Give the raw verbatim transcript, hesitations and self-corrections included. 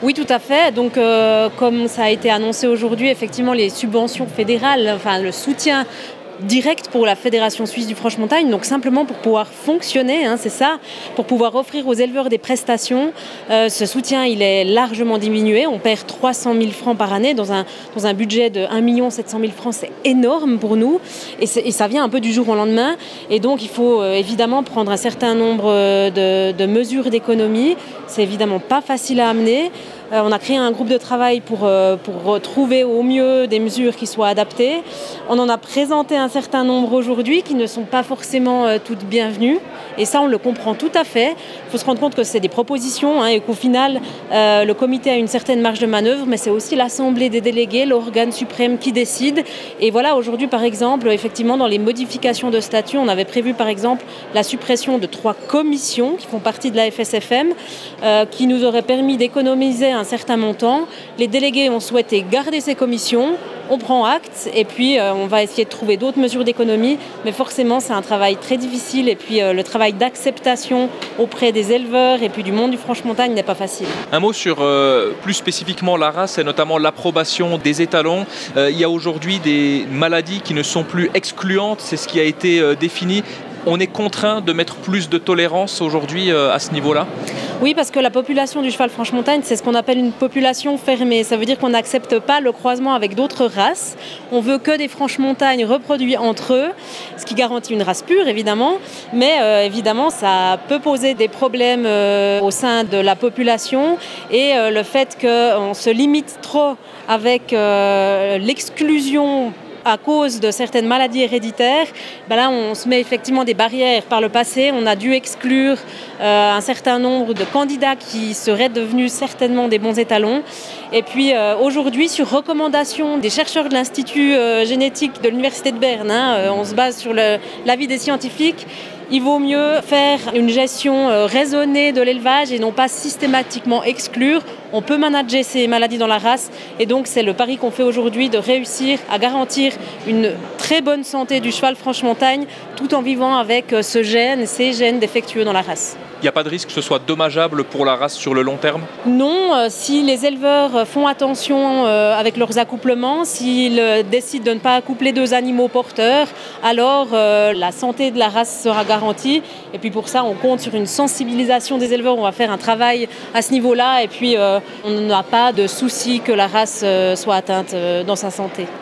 Oui, tout à fait. Donc, euh, comme ça a été annoncé aujourd'hui, effectivement, les subventions fédérales, enfin le soutien direct pour la Fédération suisse du Franche-Montagne, donc simplement pour pouvoir fonctionner, hein, c'est ça, pour pouvoir offrir aux éleveurs des prestations. Euh, ce soutien, il est largement diminué. On perd trois cent mille francs par année dans un, dans un budget de un million sept cent mille francs. C'est énorme pour nous et, et ça vient un peu du jour au lendemain. Et donc, il faut euh, évidemment prendre un certain nombre de, de mesures d'économie. C'est évidemment pas facile à amener. Euh, on a créé un groupe de travail pour, euh, pour trouver au mieux des mesures qui soient adaptées. On en a présenté un certain nombre aujourd'hui qui ne sont pas forcément euh, toutes bienvenues. Et ça, on le comprend tout à fait. Il faut se rendre compte que c'est des propositions hein, et qu'au final, euh, le comité a une certaine marge de manœuvre, mais c'est aussi l'Assemblée des délégués, l'organe suprême qui décide. Et voilà, aujourd'hui, par exemple, effectivement, dans les modifications de statut, on avait prévu, par exemple, la suppression de trois commissions qui font partie de la F S F M, euh, qui nous auraient permis d'économiser un certain montant. Les délégués ont souhaité garder ces commissions. On prend acte et puis euh, on va essayer de trouver d'autres mesures d'économie. Mais forcément, c'est un travail très difficile et puis euh, le travail d'acceptation auprès des éleveurs et puis du monde du Franche-Montagne n'est pas facile. Un mot sur euh, plus spécifiquement la race et notamment l'approbation des étalons. Euh, il y a aujourd'hui des maladies qui ne sont plus excluantes, c'est ce qui a été euh, défini. On est contraint de mettre plus de tolérance aujourd'hui euh, à ce niveau-là ? Oui, parce que la population du cheval Franche-Montagne, c'est ce qu'on appelle une population fermée. Ça veut dire qu'on n'accepte pas le croisement avec d'autres races. On veut que des Franche-Montagne reproduits entre eux, ce qui garantit une race pure, évidemment. Mais euh, évidemment, ça peut poser des problèmes euh, au sein de la population. Et euh, le fait qu'on se limite trop avec euh, l'exclusion à cause de certaines maladies héréditaires, ben là on se met effectivement des barrières. Par le passé, on a dû exclure euh, un certain nombre de candidats qui seraient devenus certainement des bons étalons. Et puis euh, aujourd'hui, sur recommandation des chercheurs de l'Institut euh, génétique de l'Université de Berne, hein, euh, on se base sur le, l'avis des scientifiques, il vaut mieux faire une gestion euh, raisonnée de l'élevage et non pas systématiquement exclure. On peut manager ces maladies dans la race et donc c'est le pari qu'on fait aujourd'hui de réussir à garantir une très bonne santé du cheval Franche-Montagne tout en vivant avec ce gène, ces gènes défectueux dans la race. Il n'y a pas de risque que ce soit dommageable pour la race sur le long terme ? Non, euh, si les éleveurs font attention euh, avec leurs accouplements, s'ils euh, décident de ne pas accoupler deux animaux porteurs, alors euh, la santé de la race sera garantie. Et puis pour ça, on compte sur une sensibilisation des éleveurs. On va faire un travail à ce niveau-là et puis euh, on n'a pas de souci que la race euh, soit atteinte euh, dans sa santé.